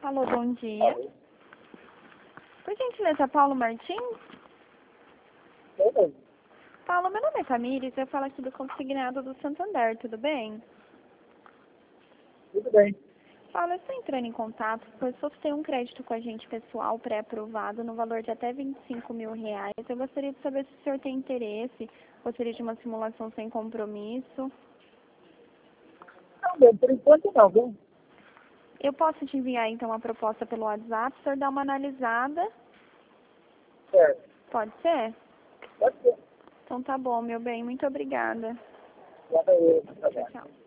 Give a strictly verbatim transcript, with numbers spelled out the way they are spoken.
Alô, bom dia. Por gentileza, Paulo Martins? Oi, Paulo, meu nome é Tamires, eu falo aqui do Consignado do Santander, tudo bem? tudo bem. Paulo, eu estou entrando em contato porque você tem um crédito com a gente pessoal pré-aprovado no valor de até vinte e cinco mil reais. Eu gostaria de saber se o senhor tem interesse, gostaria de uma simulação sem compromisso. Não, bem, por enquanto não, viu? Eu posso te enviar então a proposta pelo WhatsApp, o senhor dá uma analisada, Certo. pode ser? Pode ser. Então tá bom, meu bem, muito obrigada. Obrigado. Tchau, tchau.